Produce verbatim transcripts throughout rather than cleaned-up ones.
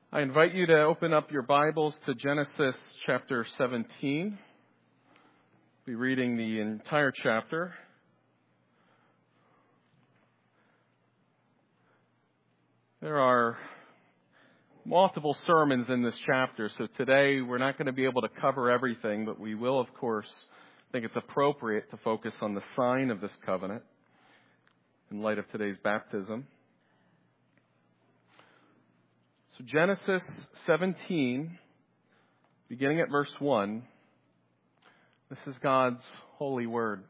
I invite you to open up your Bibles to Genesis chapter seventeen. We'll be reading the entire chapter. There are multiple sermons in this chapter, so today we're not going to be able to cover everything, but we will, of course, think it's appropriate to focus on the sign of this covenant in light of today's baptism. So Genesis seventeen, beginning at verse one, this is God's holy word.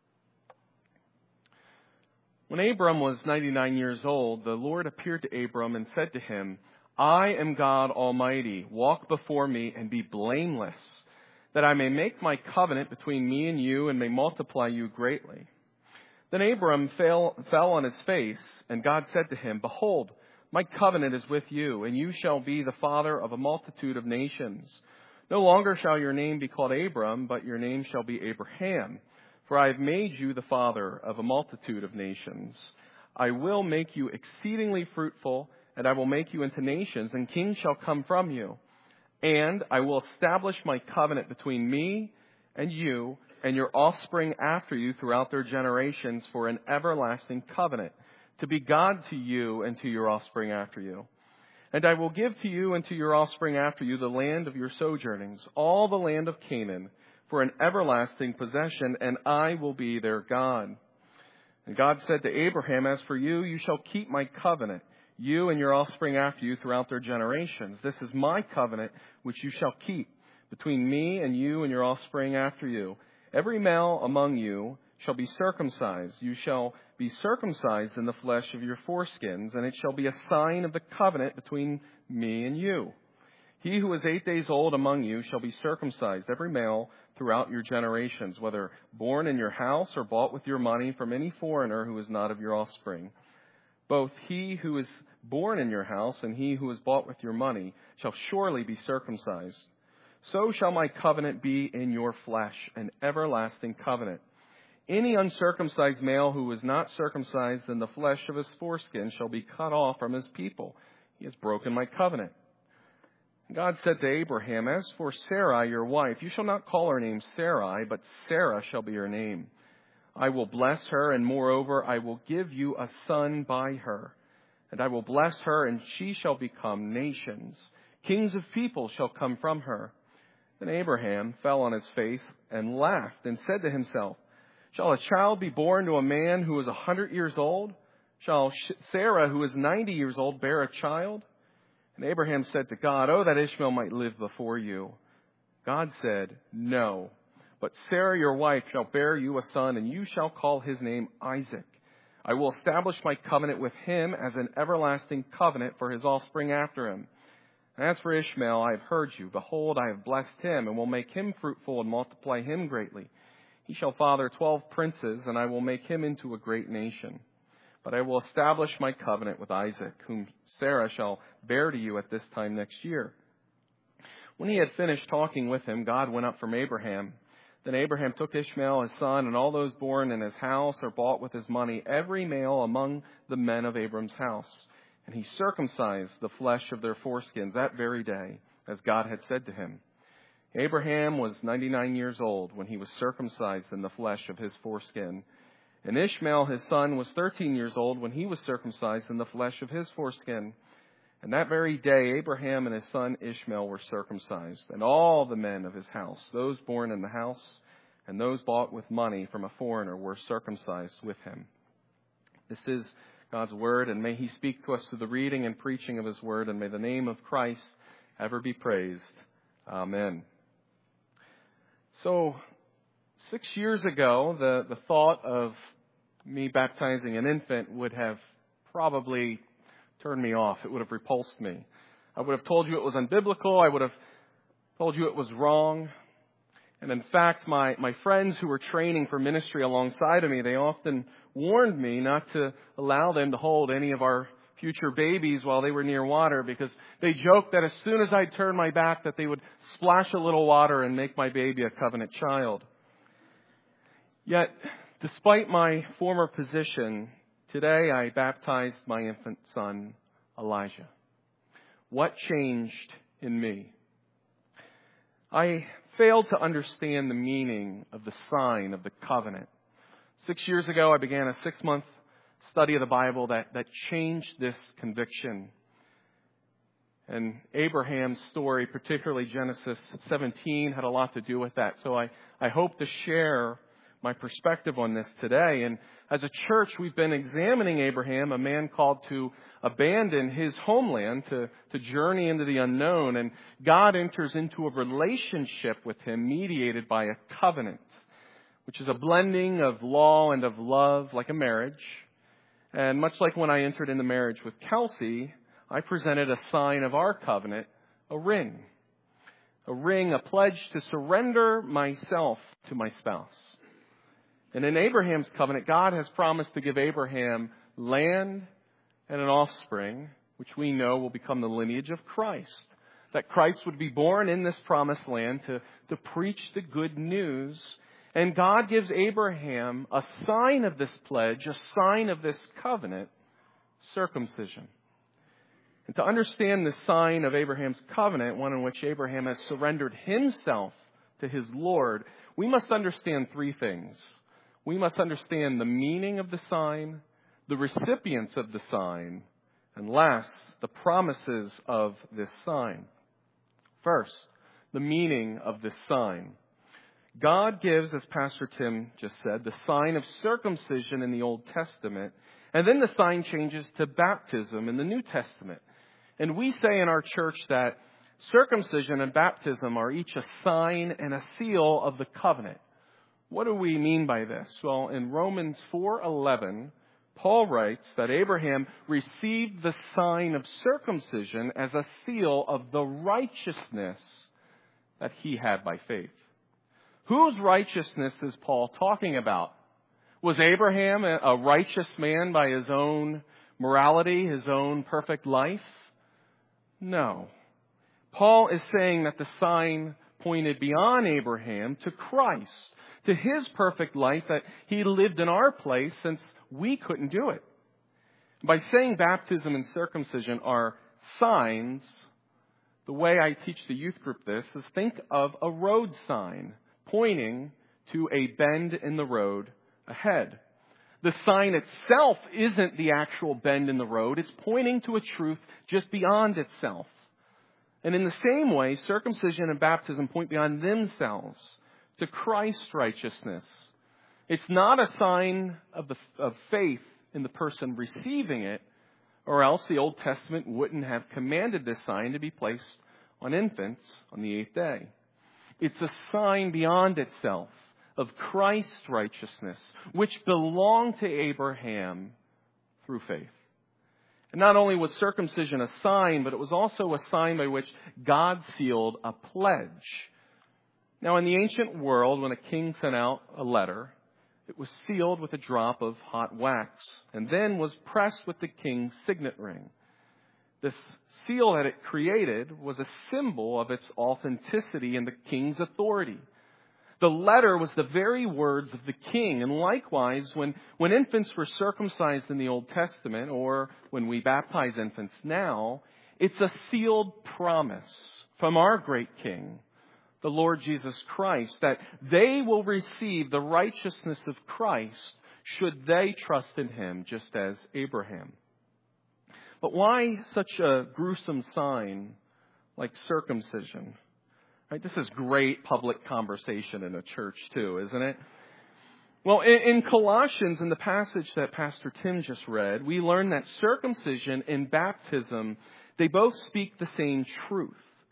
When Abram was ninety-nine years old, the Lord appeared to Abram and said to him, I am God Almighty. Walk before me and be blameless, that I may make my covenant between me and you and may multiply you greatly. Then Abram fell, fell on his face, and God said to him, Behold, my covenant is with you, and you shall be the father of a multitude of nations. No longer shall your name be called Abram, but your name shall be Abraham. For I have made you the father of a multitude of nations. I will make you exceedingly fruitful, and I will make you into nations, and kings shall come from you. And I will establish my covenant between me and you and your offspring after you throughout their generations for an everlasting covenant, to be God to you and to your offspring after you. And I will give to you and to your offspring after you the land of your sojournings, all the land of Canaan, for an everlasting possession, and I will be their God. And God said to Abraham, As for you, you shall keep my covenant, you and your offspring after you throughout their generations. This is my covenant which you shall keep between me and you and your offspring after you. Every male among you shall be circumcised. You shall be circumcised in the flesh of your foreskins, and it shall be a sign of the covenant between me and you. He who is eight days old among you shall be circumcised, every male throughout your generations, whether born in your house or bought with your money from any foreigner who is not of your offspring. Both he who is born in your house and he who is bought with your money shall surely be circumcised. So shall my covenant be in your flesh, an everlasting covenant. Any uncircumcised male who is not circumcised in the flesh of his foreskin shall be cut off from his people. He has broken my covenant. God said to Abraham, As for Sarai, your wife, you shall not call her name Sarai, but Sarah shall be her name. I will bless her, and moreover, I will give you a son by her. And I will bless her, and she shall become nations. Kings of people shall come from her. Then Abraham fell on his face and laughed and said to himself, Shall a child be born to a man who is a hundred years old? Shall Sarah, who is ninety years old, bear a child? And Abraham said to God, Oh, that Ishmael might live before you. God said, No, but Sarah, your wife, shall bear you a son, and you shall call his name Isaac. I will establish my covenant with him as an everlasting covenant for his offspring after him. As for Ishmael, I have heard you. Behold, I have blessed him, and will make him fruitful and multiply him greatly. He shall father twelve princes, and I will make him into a great nation. But I will establish my covenant with Isaac, whom Sarah shall bear to you at this time next year. When he had finished talking with him, God went up from Abraham. Then Abraham took Ishmael, his son, and all those born in his house or bought with his money, every male among the men of Abram's house. And he circumcised the flesh of their foreskins that very day, as God had said to him. Abraham was ninety-nine years old when he was circumcised in the flesh of his foreskin. And Ishmael, his son, was thirteen years old when he was circumcised in the flesh of his foreskin. And that very day, Abraham and his son Ishmael were circumcised, and all the men of his house, those born in the house and those bought with money from a foreigner, were circumcised with him. This is God's word, and may he speak to us through the reading and preaching of his word, and may the name of Christ ever be praised. Amen. So, six years ago, the, the thought of me baptizing an infant would have probably turned me off. It would have repulsed me. I would have told you it was unbiblical. I would have told you it was wrong. And in fact, my, my friends who were training for ministry alongside of me, they often warned me not to allow them to hold any of our future babies while they were near water, because they joked that as soon as I'd turn my back that they would splash a little water and make my baby a covenant child. Yet, despite my former position, today I baptized my infant son, Elijah. What changed in me? I failed to understand the meaning of the sign of the covenant. Six years ago, I began a six-month study of the Bible that, that changed this conviction. And Abraham's story, particularly Genesis seventeen, had a lot to do with that. So I, I hope to share my perspective on this today. And as a church, we've been examining Abraham, a man called to abandon his homeland, to, to journey into the unknown. And God enters into a relationship with him mediated by a covenant, which is a blending of law and of love, like a marriage. And much like when I entered into marriage with Kelsey, I presented a sign of our covenant, a ring. A ring, a pledge to surrender myself to my spouse. And in Abraham's covenant, God has promised to give Abraham land and an offspring, which we know will become the lineage of Christ. That Christ would be born in this promised land to, to preach the good news. And God gives Abraham a sign of this pledge, a sign of this covenant, circumcision. And to understand the sign of Abraham's covenant, one in which Abraham has surrendered himself to his Lord, we must understand three things. We must understand the meaning of the sign, the recipients of the sign, and last, the promises of this sign. First, the meaning of this sign. God gives, as Pastor Tim just said, the sign of circumcision in the Old Testament, and then the sign changes to baptism in the New Testament. And we say in our church that circumcision and baptism are each a sign and a seal of the covenant. What do we mean by this? Well, in Romans four eleven, Paul writes that Abraham received the sign of circumcision as a seal of the righteousness that he had by faith. Whose righteousness is Paul talking about? Was Abraham a righteous man by his own morality, his own perfect life? No. Paul is saying that the sign pointed beyond Abraham to Christ, to his perfect life that he lived in our place since we couldn't do it. By saying baptism and circumcision are signs, the way I teach the youth group this is think of a road sign pointing to a bend in the road ahead. The sign itself isn't the actual bend in the road. It's pointing to a truth just beyond itself. And in the same way, circumcision and baptism point beyond themselves to Christ's righteousness. It's not a sign of, the, of faith in the person receiving it, or else the Old Testament wouldn't have commanded this sign to be placed on infants on the eighth day. It's a sign beyond itself of Christ's righteousness, which belonged to Abraham through faith. And not only was circumcision a sign, but it was also a sign by which God sealed a pledge. Now, in the ancient world, when a king sent out a letter, it was sealed with a drop of hot wax and then was pressed with the king's signet ring. This seal that it created was a symbol of its authenticity and the king's authority. The letter was the very words of the king. And likewise, when, when infants were circumcised in the Old Testament, or when we baptize infants now, it's a sealed promise from our great king, the Lord Jesus Christ, that they will receive the righteousness of Christ should they trust in him, just as Abraham. But why such a gruesome sign like circumcision? Right, this is great public conversation in a church too, isn't it? Well, in, in Colossians, in the passage that Pastor Tim just read, we learn that circumcision and baptism, they both speak the same truth.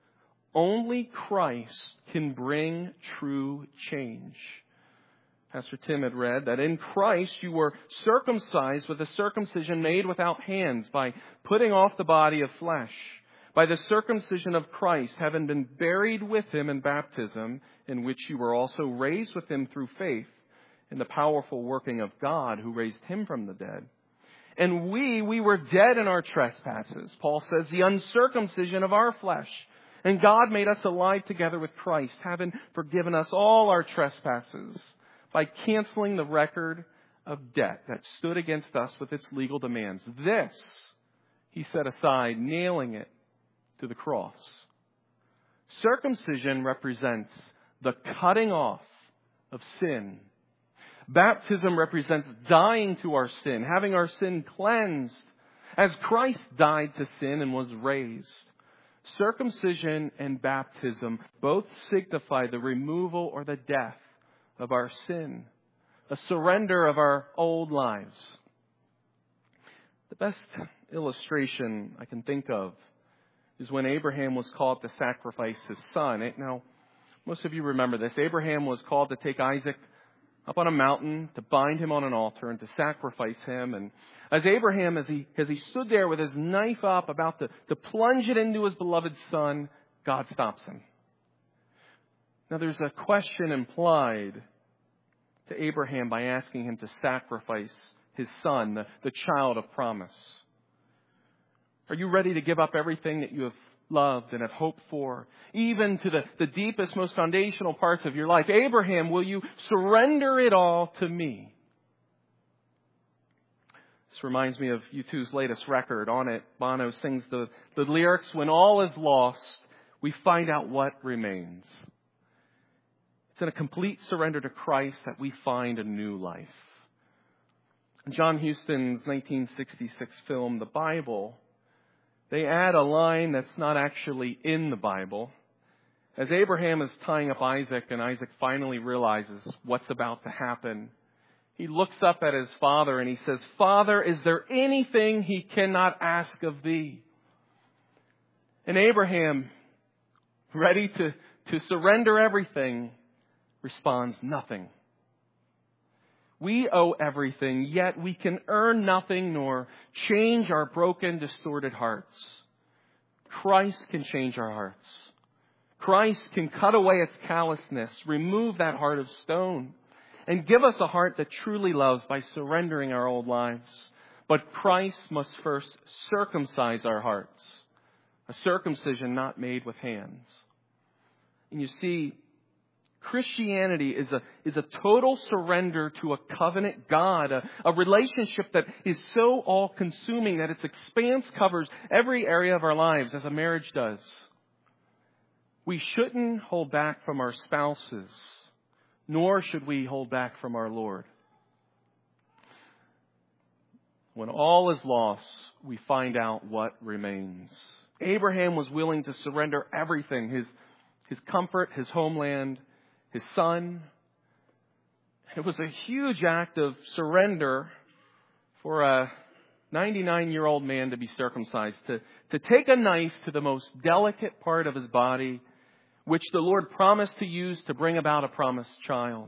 Only Christ can bring true change. Pastor Tim had read that in Christ you were circumcised with a circumcision made without hands by putting off the body of flesh. By the circumcision of Christ, having been buried with him in baptism, in which you were also raised with him through faith in the powerful working of God who raised him from the dead. And we, we were dead in our trespasses. Paul says, the uncircumcision of our flesh. And God made us alive together with Christ, having forgiven us all our trespasses by canceling the record of debt that stood against us with its legal demands. This he set aside, nailing it to the cross. Circumcision represents the cutting off of sin. Baptism represents dying to our sin, having our sin cleansed, as Christ died to sin and was raised. Circumcision and baptism both signify the removal or the death of our sin, a surrender of our old lives. The best illustration I can think of is when Abraham was called to sacrifice his son. It, now, most of you remember this. Abraham was called to take Isaac up on a mountain, to bind him on an altar, and to sacrifice him. And as Abraham, as he, as he stood there with his knife up, about to, to plunge it into his beloved son, God stops him. Now, there's a question implied to Abraham by asking him to sacrifice his son, the, the child of promise. Are you ready to give up everything that you have loved and have hoped for, even to the, the deepest, most foundational parts of your life? Abraham, will you surrender it all to me? This reminds me of U two's latest record. On it, Bono sings the, the lyrics, "When all is lost, we find out what remains." It's in a complete surrender to Christ that we find a new life. In John Huston's nineteen sixty-six film, The Bible, they add a line that's not actually in the Bible. As Abraham is tying up Isaac and Isaac finally realizes what's about to happen, he looks up at his father and he says, "Father, is there anything he cannot ask of thee?" And Abraham, ready to, to surrender everything, responds, "Nothing. We owe everything, yet we can earn nothing nor change our broken, distorted hearts. Christ can change our hearts. Christ can cut away its callousness, remove that heart of stone, and give us a heart that truly loves by surrendering our old lives. But Christ must first circumcise our hearts, a circumcision not made with hands." And you see, Christianity is a, is a total surrender to a covenant God, a, a relationship that is so all-consuming that its expanse covers every area of our lives, as a marriage does. We shouldn't hold back from our spouses, nor should we hold back from our Lord. When all is lost, we find out what remains. Abraham was willing to surrender everything, his, his comfort, his homeland, his son. It was a huge act of surrender for a ninety-nine-year-old man to be circumcised, to, to take a knife to the most delicate part of his body, which the Lord promised to use to bring about a promised child.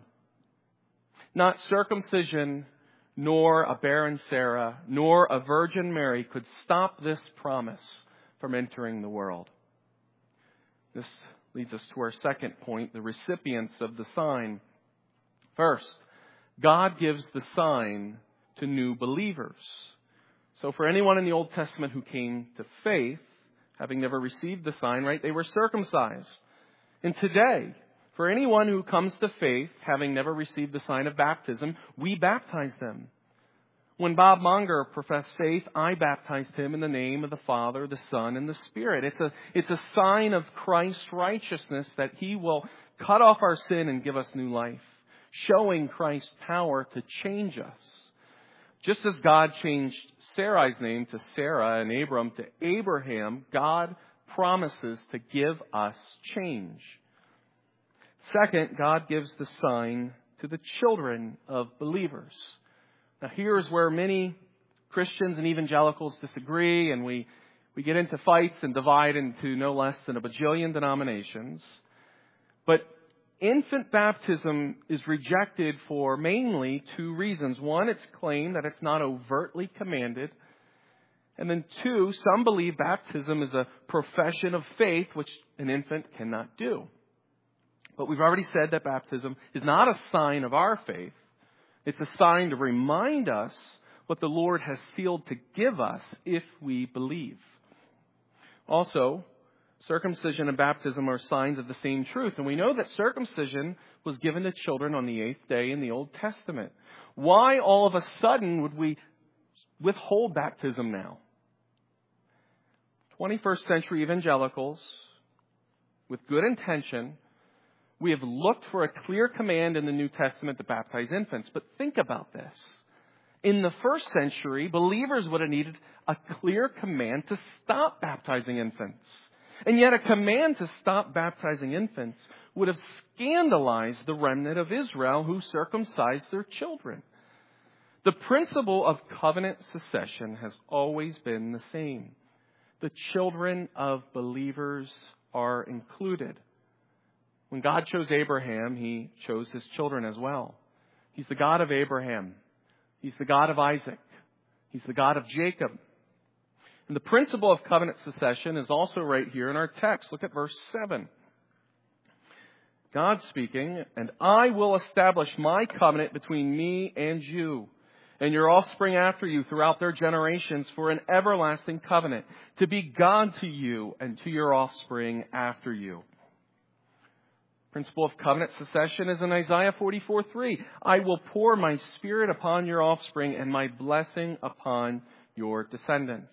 Not circumcision, nor a barren Sarah, nor a Virgin Mary could stop this promise from entering the world. This leads us to our second point, the recipients of the sign. First, God gives the sign to new believers. So for anyone in the Old Testament who came to faith, having never received the sign, right, they were circumcised. And today, for anyone who comes to faith, having never received the sign of baptism, we baptize them. When Bob Monger professed faith, I baptized him in the name of the Father, the Son, and the Spirit. It's a, it's a sign of Christ's righteousness that He will cut off our sin and give us new life, showing Christ's power to change us. Just as God changed Sarai's name to Sarah and Abram to Abraham, God promises to give us change. Second, God gives the sign to the children of believers. Now, here's where many Christians and evangelicals disagree, and we, we get into fights and divide into no less than a bajillion denominations. But infant baptism is rejected for mainly two reasons. One, it's claimed that it's not overtly commanded. And then two, some believe baptism is a profession of faith, which an infant cannot do. But we've already said that baptism is not a sign of our faith. It's a sign to remind us what the Lord has sealed to give us if we believe. Also, circumcision and baptism are signs of the same truth. And we know that circumcision was given to children on the eighth day in the Old Testament. Why all of a sudden would we withhold baptism now? twenty-first century evangelicals, with good intention, we have looked for a clear command in the New Testament to baptize infants. But think about this. In the first century, believers would have needed a clear command to stop baptizing infants. And yet a command to stop baptizing infants would have scandalized the remnant of Israel who circumcised their children. The principle of covenant succession has always been the same. The children of believers are included. When God chose Abraham, He chose his children as well. He's the God of Abraham. He's the God of Isaac. He's the God of Jacob. And the principle of covenant succession is also right here in our text. Look at verse seven. God speaking, "And I will establish my covenant between me and you, and your offspring after you throughout their generations for an everlasting covenant, to be God to you and to your offspring after you." Principle of covenant succession is in Isaiah forty-four three. "I will pour my spirit upon your offspring and my blessing upon your descendants."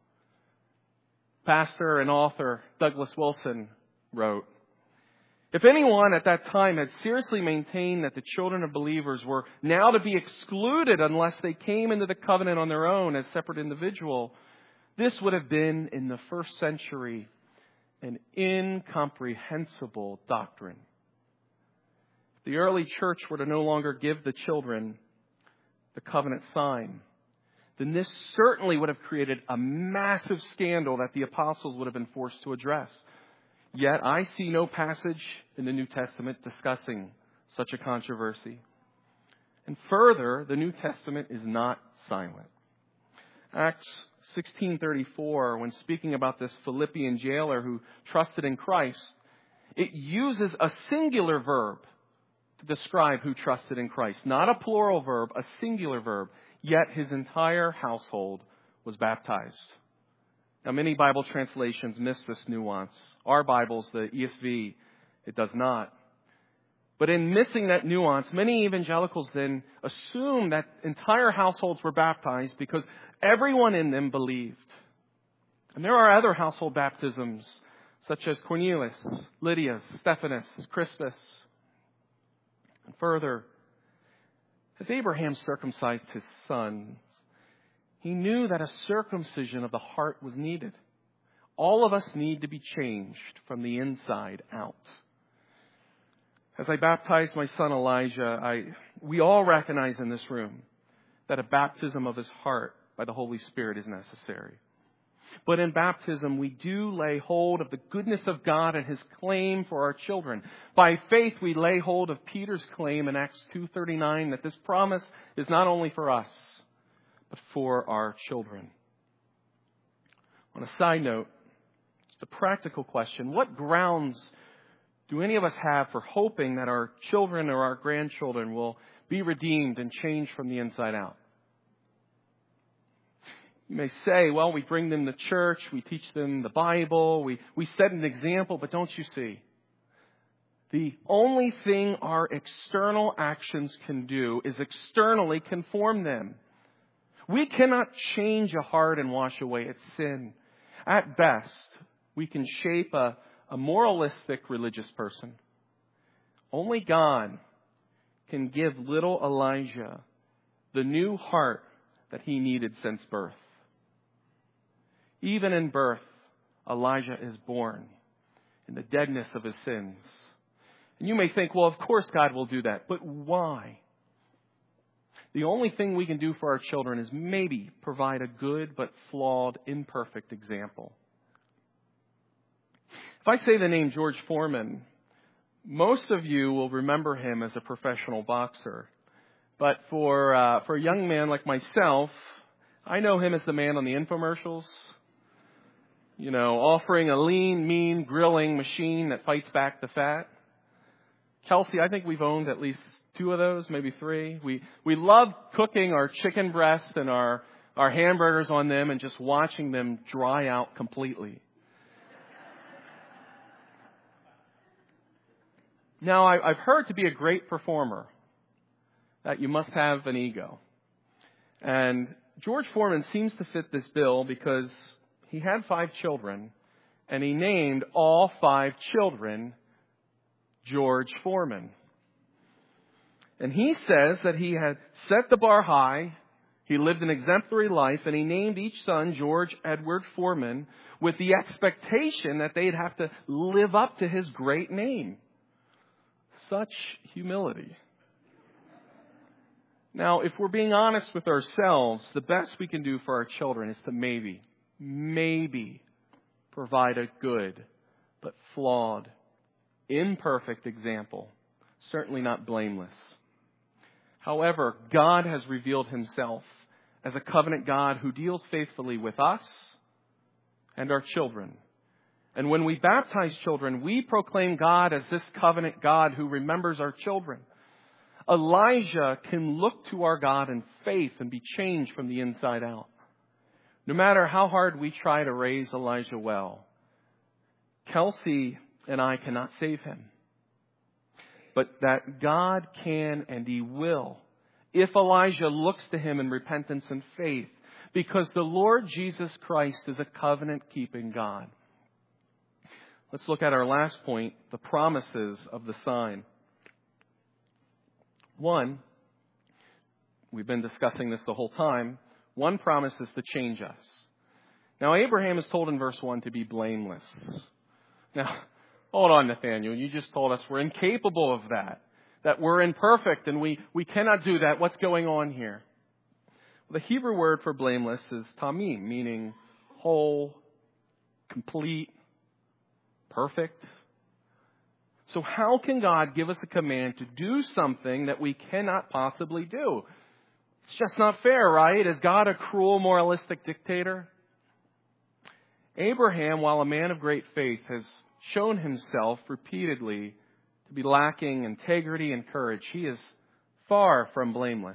Pastor and author Douglas Wilson wrote, "If anyone at that time had seriously maintained that the children of believers were now to be excluded unless they came into the covenant on their own as separate individuals, this would have been in the first century an incomprehensible doctrine. If the early church were to no longer give the children the covenant sign, then this certainly would have created a massive scandal that the apostles would have been forced to address. Yet I see no passage in the New Testament discussing such a controversy. And further, the New Testament is not silent. Acts sixteen thirty-four, when speaking about this Philippian jailer who trusted in Christ, it uses a singular verb to describe who trusted in Christ. Not a plural verb, a singular verb. Yet his entire household was baptized. Now, many Bible translations miss this nuance. Our Bibles, the E S V, it does not. But in missing that nuance, many evangelicals then assume that entire households were baptized because everyone in them believed. And there are other household baptisms, such as Cornelius, Lydia's, Stephanus, Crispus. And further, as Abraham circumcised his sons, he knew that a circumcision of the heart was needed. All of us need to be changed from the inside out. As I baptized my son Elijah, I, we all recognize in this room that a baptism of his heart by the Holy Spirit is necessary. But in baptism, we do lay hold of the goodness of God and His claim for our children. By faith, we lay hold of Peter's claim in Acts two thirty-nine that this promise is not only for us, but for our children. On a side note, just a practical question. What grounds do any of us have for hoping that our children or our grandchildren will be redeemed and changed from the inside out? You may say, well, we bring them to church, we teach them the Bible, we, we set an example, but don't you see? The only thing our external actions can do is externally conform them. We cannot change a heart and wash away its sin. At best, we can shape a, a moralistic religious person. Only God can give little Elijah the new heart that he needed since birth. Even in birth, Elijah is born in the deadness of his sins. And you may think, well, of course God will do that. But why? The only thing we can do for our children is maybe provide a good but flawed, imperfect example. If I say the name George Foreman, most of you will remember him as a professional boxer. But for uh, for a young man like myself, I know him as the man on the infomercials. You know, offering a lean, mean grilling machine that fights back the fat. Kelsey, I think we've owned at least two of those, maybe three. We we love cooking our chicken breast and our, our hamburgers on them and just watching them dry out completely. Now, I, I've heard to be a great performer that you must have an ego. And George Foreman seems to fit this bill because he had five children, and he named all five children George Foreman. And he says that he had set the bar high, he lived an exemplary life, and he named each son George Edward Foreman with the expectation that they'd have to live up to his great name. Such humility. Now, if we're being honest with ourselves, the best we can do for our children is to maybe, maybe provide a good, but flawed, imperfect example. Certainly not blameless. However, God has revealed himself as a covenant God who deals faithfully with us and our children. And when we baptize children, we proclaim God as this covenant God who remembers our children. Elijah can look to our God in faith and be changed from the inside out. No matter how hard we try to raise Elijah well, Kelsey and I cannot save him. But that God can and he will, if Elijah looks to him in repentance and faith, because the Lord Jesus Christ is a covenant-keeping God. Let's look at our last point, the promises of the sign. One, we've been discussing this the whole time, one promise is to change us. Now, Abraham is told in verse one to be blameless. Now, hold on, Nathaniel. You just told us we're incapable of that. That we're imperfect and we, we cannot do that. What's going on here? Well, the Hebrew word for blameless is tamim, meaning whole, complete, perfect. So how can God give us a command to do something that we cannot possibly do? It's just not fair, right? Is God a cruel, moralistic dictator? Abraham, while a man of great faith, has shown himself repeatedly to be lacking integrity and courage. He is far from blameless.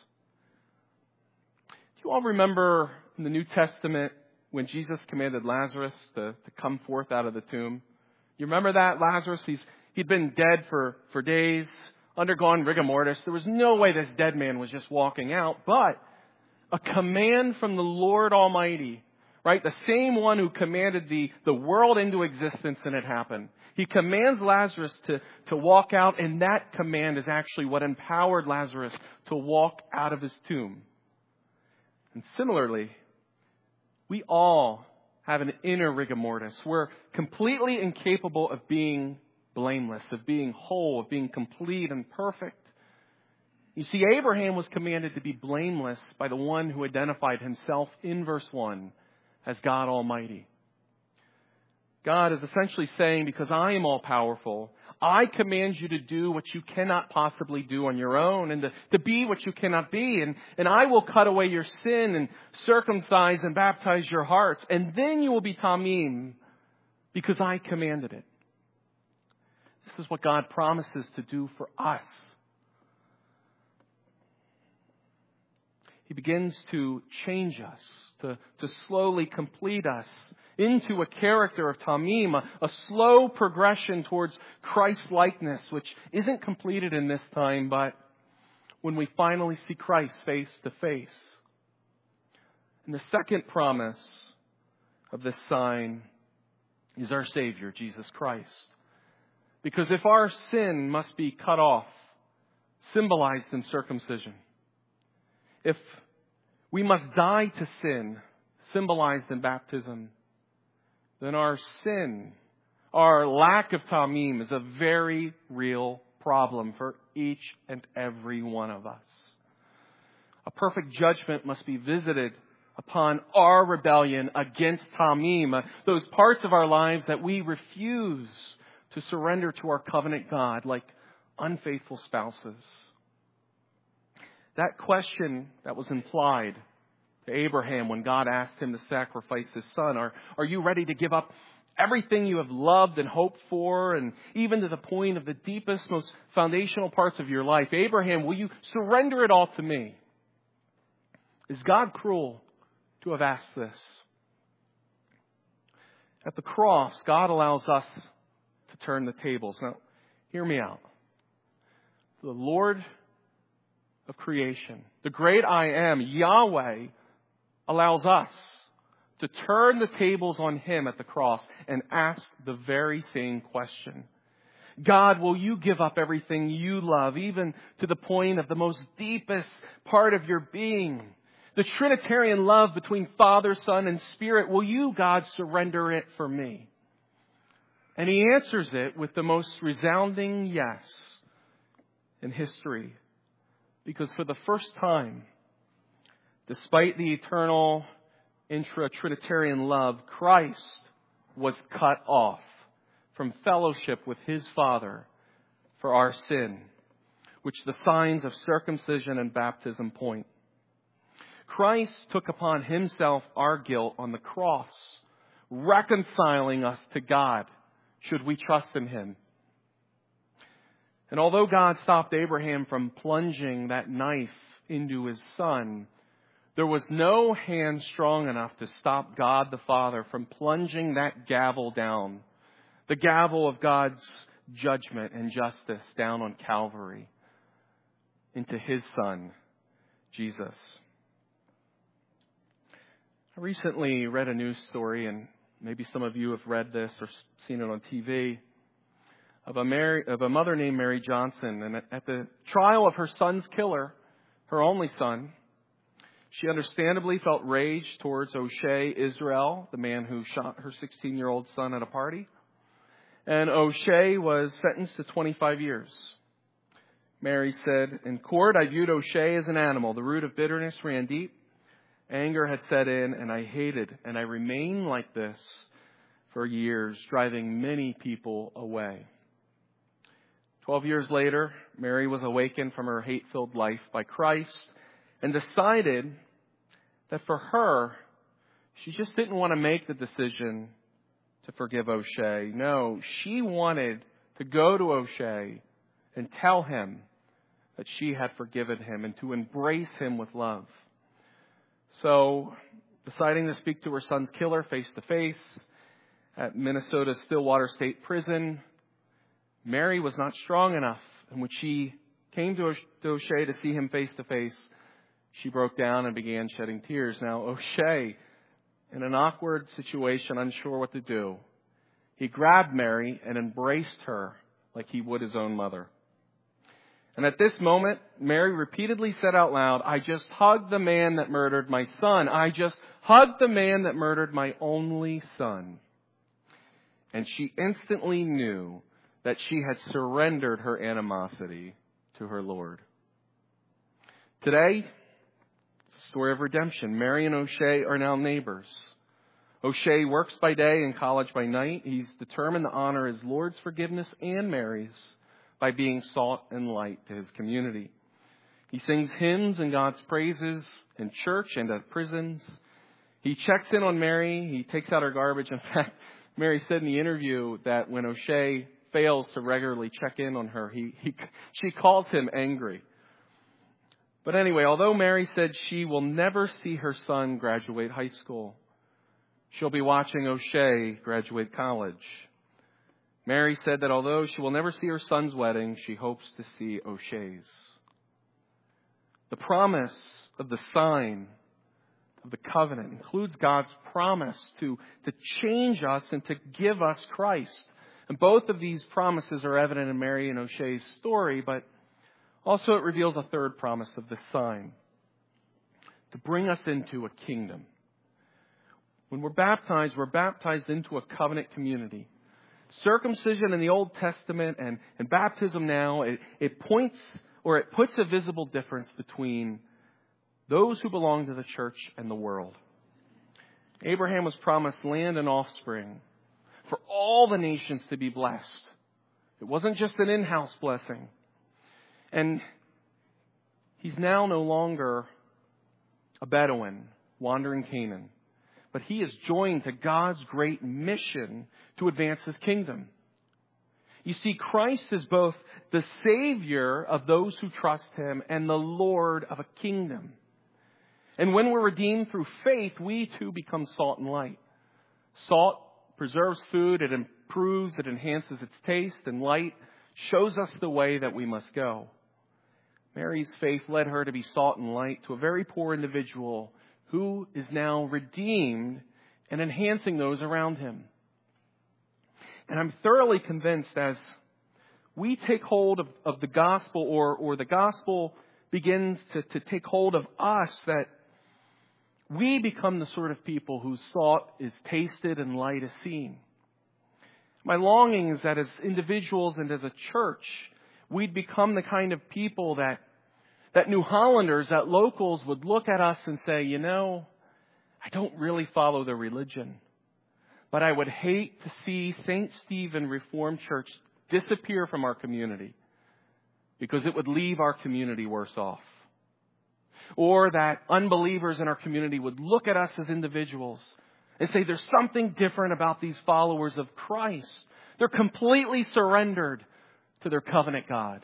Do you all remember in the New Testament when Jesus commanded Lazarus to, to come forth out of the tomb? You remember that? Lazarus, he's, he'd been dead for, for days, undergone rigor mortis. There was no way this dead man was just walking out, but a command from the Lord Almighty, right? The same one who commanded the, the world into existence and it happened. He commands Lazarus to, to walk out, and that command is actually what empowered Lazarus to walk out of his tomb. And similarly, we all have an inner rigor mortis. We're completely incapable of being blameless, of being whole, of being complete and perfect. You see, Abraham was commanded to be blameless by the one who identified himself in verse one as God Almighty. God is essentially saying, because I am all powerful, I command you to do what you cannot possibly do on your own, and to, to be what you cannot be. And, and I will cut away your sin and circumcise and baptize your hearts. And then you will be tamim, because I commanded it. This is what God promises to do for us. He begins to change us, to, to slowly complete us into a character of tamim, a, a slow progression towards Christ-likeness, which isn't completed in this time, but when we finally see Christ face to face. And the second promise of this sign is our Savior, Jesus Christ. Because if our sin must be cut off, symbolized in circumcision, if we must die to sin, symbolized in baptism, then our sin, our lack of tamim, is a very real problem for each and every one of us. A perfect judgment must be visited upon our rebellion against tamim, those parts of our lives that we refuse to surrender to our covenant God, like unfaithful spouses. That question that was implied to Abraham when God asked him to sacrifice his son, are, are you ready to give up everything you have loved and hoped for, and even to the point of the deepest, most foundational parts of your life? Abraham, will you surrender it all to me? Is God cruel to have asked this? At the cross, God allows us to turn the tables. Now, hear me out. The Lord of creation, the great I Am, Yahweh, allows us to turn the tables on him at the cross and ask the very same question. God, will you give up everything you love, even to the point of the most deepest part of your being? The Trinitarian love between Father, Son, and Spirit, will you, God, surrender it for me? And he answers it with the most resounding yes in history. Because for the first time, despite the eternal intra-Trinitarian love, Christ was cut off from fellowship with his Father for our sin, which the signs of circumcision and baptism point. Christ took upon himself our guilt on the cross, reconciling us to God, should we trust in him. And although God stopped Abraham from plunging that knife into his son, there was no hand strong enough to stop God the Father from plunging that gavel down, the gavel of God's judgment and justice down on Calvary into his Son, Jesus. I recently read a news story, and maybe some of you have read this or seen it on T V, of a, Mary, of a mother named Mary Johnson. And at the trial of her son's killer, her only son, she understandably felt rage towards O'Shea Israel, the man who shot her sixteen-year-old son at a party. And O'Shea was sentenced to twenty-five years. Mary said, "In court, I viewed O'Shea as an animal. The root of bitterness ran deep. Anger had set in, and I hated, and I remained like this for years, driving many people away." Twelve years later, Mary was awakened from her hate-filled life by Christ and decided that for her, she just didn't want to make the decision to forgive O'Shea. No, she wanted to go to O'Shea and tell him that she had forgiven him and to embrace him with love. So, deciding to speak to her son's killer face to face at Minnesota's Stillwater State Prison, Mary was not strong enough. And when she came to O'Shea to see him face to face, she broke down and began shedding tears. Now, O'Shea, in an awkward situation, unsure what to do, he grabbed Mary and embraced her like he would his own mother. And at this moment, Mary repeatedly said out loud, "I just hugged the man that murdered my son. I just hugged the man that murdered my only son." And she instantly knew that she had surrendered her animosity to her Lord. Today, it's a story of redemption. Mary and O'Shea are now neighbors. O'Shea works by day and college by night. He's determined to honor his Lord's forgiveness and Mary's by being salt and light to his community. He sings hymns and God's praises in church and at prisons. He checks in on Mary. He takes out her garbage. In fact, Mary said in the interview that when O'Shea fails to regularly check in on her, he, he she calls him angry. But anyway, although Mary said she will never see her son graduate high school, she'll be watching O'Shea graduate college. Mary said that although she will never see her son's wedding, she hopes to see O'Shea's. The promise of the sign of the covenant includes God's promise to, to change us and to give us Christ. And both of these promises are evident in Mary and O'Shea's story, but also it reveals a third promise of the sign, to bring us into a kingdom. When we're baptized, we're baptized into a covenant community. Circumcision in the Old Testament and, and baptism now, it, it points or it puts a visible difference between those who belong to the church and the world. Abraham was promised land and offspring for all the nations to be blessed. It wasn't just an in-house blessing. And he's now no longer a Bedouin wandering Canaan, but he is joined to God's great mission to advance his kingdom. You see, Christ is both the Savior of those who trust him and the Lord of a kingdom. And when we're redeemed through faith, we too become salt and light. Salt preserves food, it improves, it enhances its taste, and light shows us the way that we must go. Mary's faith led her to be salt and light to a very poor individual who is now redeemed and enhancing those around him. And I'm thoroughly convinced as we take hold of, of the gospel, or, or the gospel begins to, to take hold of us, that we become the sort of people whose salt is tasted and light is seen. My longing is that as individuals and as a church, we'd become the kind of people that, that New Hollanders, that locals would look at us and say, you know, I don't really follow the religion, but I would hate to see Saint Stephen Reformed Church disappear from our community because it would leave our community worse off. Or that unbelievers in our community would look at us as individuals and say, there's something different about these followers of Christ. They're completely surrendered to their covenant God.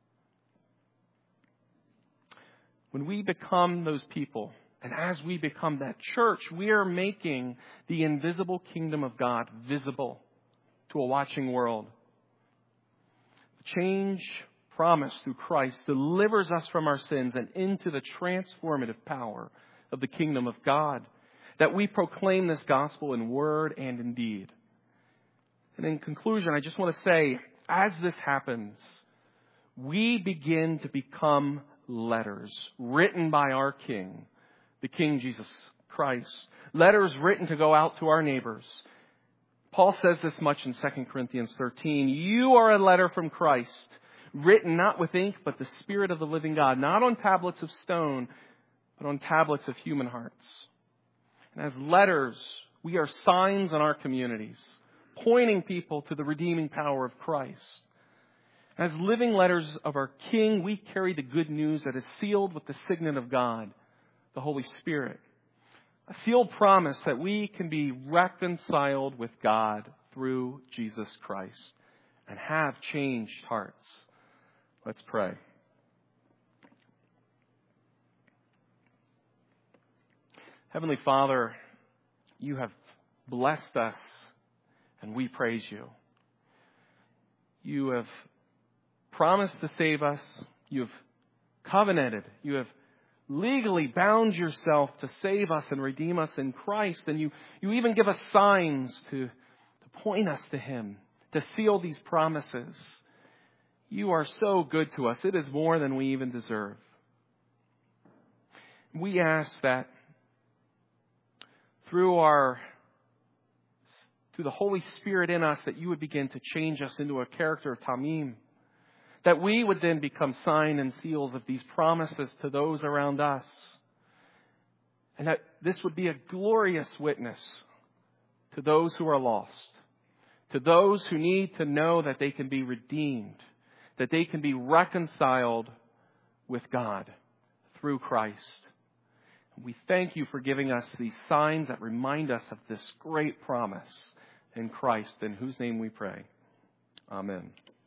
When we become those people, and as we become that church, we are making the invisible kingdom of God visible to a watching world. The change promised through Christ delivers us from our sins and into the transformative power of the kingdom of God, that we proclaim this gospel in word and in deed. And in conclusion, I just want to say, as this happens, we begin to become letters written by our King, the King Jesus Christ. Letters written to go out to our neighbors. Paul says this much in Second Corinthians thirteen. You are a letter from Christ, written not with ink, but the Spirit of the living God, not on tablets of stone, but on tablets of human hearts. And as letters, we are signs in our communities, pointing people to the redeeming power of Christ. As living letters of our King, we carry the good news that is sealed with the signet of God, the Holy Spirit. A sealed promise that we can be reconciled with God through Jesus Christ and have changed hearts. Let's pray. Heavenly Father, you have blessed us and we praise you. You have promised to save us. You have covenanted. You have legally bound yourself to save us and redeem us in Christ. And you, you even give us signs to, to point us to Him, to seal these promises. You are so good to us. It is more than we even deserve. We ask that through our, through the Holy Spirit in us, that you would begin to change us into a character of Tamim. That we would then become sign and seals of these promises to those around us. And that this would be a glorious witness to those who are lost. To those who need to know that they can be redeemed. That they can be reconciled with God through Christ. We thank you for giving us these signs that remind us of this great promise in Christ, in whose name we pray. Amen.